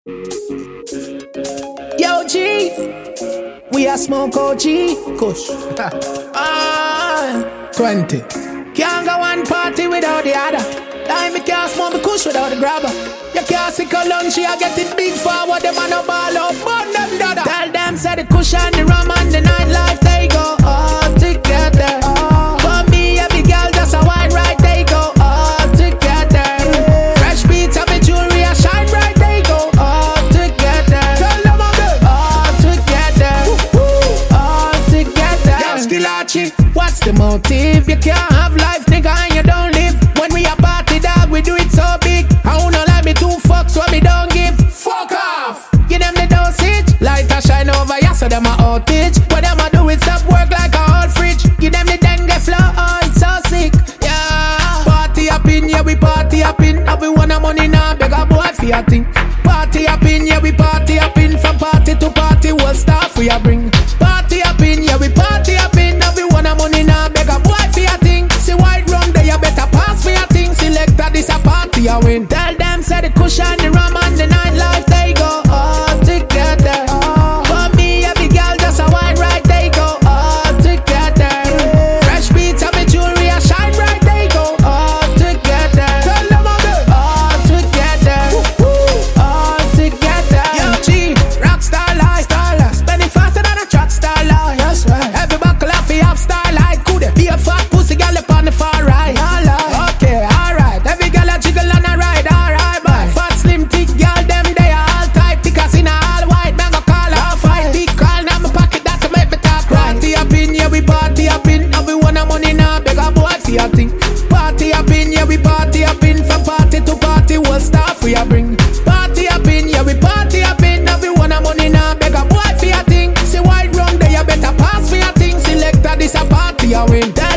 Yo, G, we are smoke OG, kush. 20. Can't go one party without the other. Time me can't smoke me kush without the grabber. You can't sick a lunch, you get it big forward. Them and a ball up, burn them dada. Tell them say the kush and the rum and the nightlife, they go all together. For me, every girl just a wine right, they go all together. Fresh beats of me jewelry, I shine bright, they go all together. Tell them again, all together, all together. Yo, Skillachi, what's the motive? You can't have life, nigga, and you don't live. When we a party, dog, we do it so big. I don't know like me two fucks, what me don't give. Fuck off! Give them the dosage. Light a shine over ya, so them a outage. What them a do is stop work like a old fridge. Give them the dengue flow, oh, it's so sick. Yeah. Party up in, yeah, we party up in. Have we want a money now, beg a boy for your thing. Party up in, yeah, we party up in. From party to party, we'll start for your bring. Party up in, yeah, we party up in. Have we want a money now, beg a boy for your thing. See white rum there, you better pass for your thing. Selector, this a party, I win. Tell them, say the kush and the rum and the nightlife, they go all together. For me, every girl just a wine right, they go all together. Fresh beats of me jewelry, I shine bright, they go all together. Tell them again, all together, all together. Yo, G, rock starlight, spend it faster than a track starlight. That's right. Every buckle off, he have starlight. Could it be a fat pussy girl up on the far right? Okay, alright. Every girl a jiggle and a ride, alright, boy. Fat, slim, thick girl, them they are all type. Thickers in a all white, man go call her fight. Big call, now my pocket that to make me talk right. Party up in, yeah, we party up in. And we want a money now, beg a boy for your thing. Party up in, yeah, we party up in. From party to party, we'll start for your bring. Party up in, yeah, we party up in. And we want a money now, beg a boy for your thing. See white rum there, you better pass for your thing. Selector, this a party, I win.